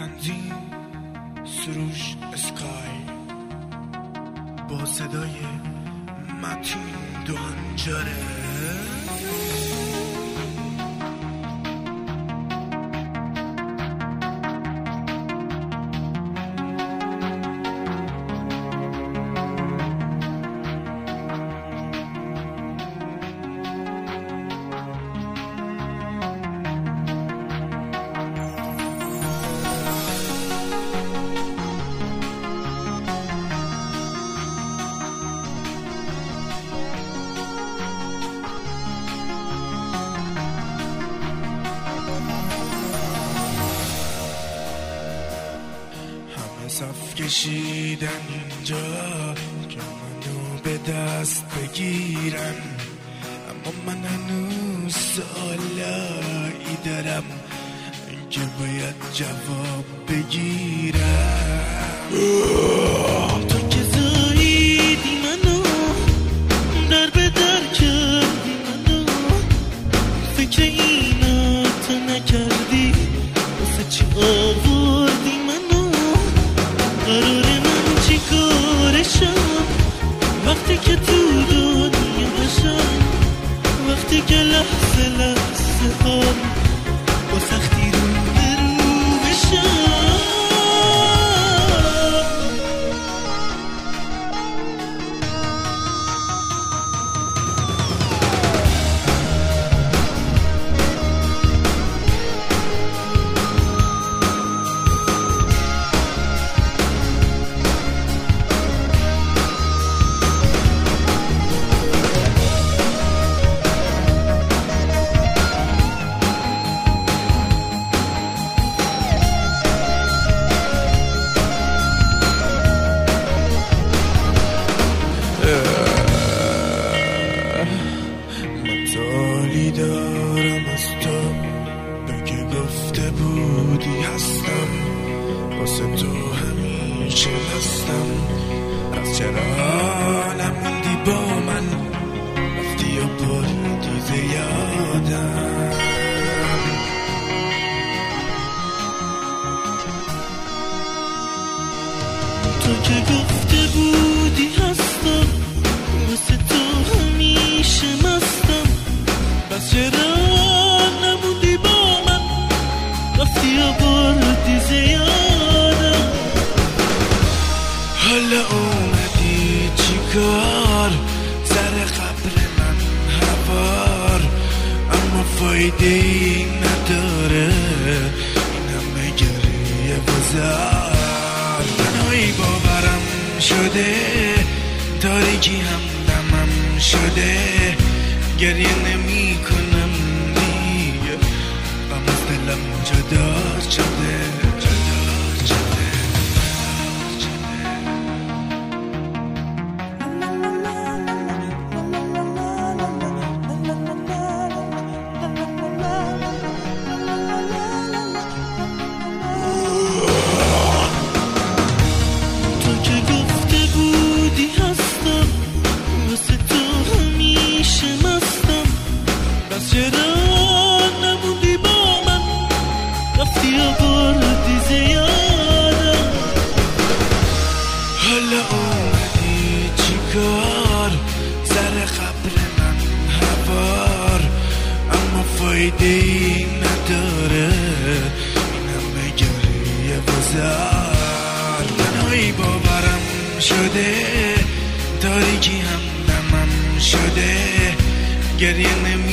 تنظیم سروش اسکای با صدای متین دو هنجره. صف کشیدن اینجا که منو به دست بگیرن، اما من هنوز سوالایی دارم که باید جواب بگیرم. تو که زاییدی منو در به در کردی منو، فکر اینا تو نکردی واسه چی آوردی منو؟ قرار من چی کارشم وقتی که تو دنیا باشم، وقتی که لحظه لحظه هم با سختی رو به رو بشم. سوالی دارم از تو، تو که گفته بودی هستم واسه تو همیشه هستم. پس چرا نموندی با من رفتی و بردی ز یادم؟ تو که گفته بودی هستم واسه تو همیشه مستم، پس چرا نموندی با من رفتی و بردی ز یادم؟ حالا اومدی چی کار سر قبر من هوار، اما فایده ای نداره این همه گریه بزار. تنهایی باورم شده، تاریکی هم دمم شده، گریه نمی کنم دیگه غم از دلم جدا شده. تو که گفته بودی هستم واسه تو همیشه مستم، پس چرا نموندی با من رفتی و بردی ز یادم؟ حالا اومدی چی کار سر قبر من هوار، اما فایده ای نداره این همه گریه بزار. تنهایی باورم شده، تاریکی هم دمم شده، گریه نمی